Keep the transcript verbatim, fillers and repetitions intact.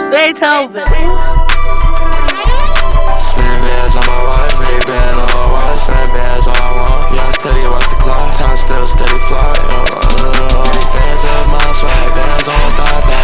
Zaytoven. Spin bands on my watch, make band on my watch, spin bands all I want. Yeah, I steady watch the clock, time still steady fly. Yo, uh, uh, uh, fans of my swag, bands on thigh.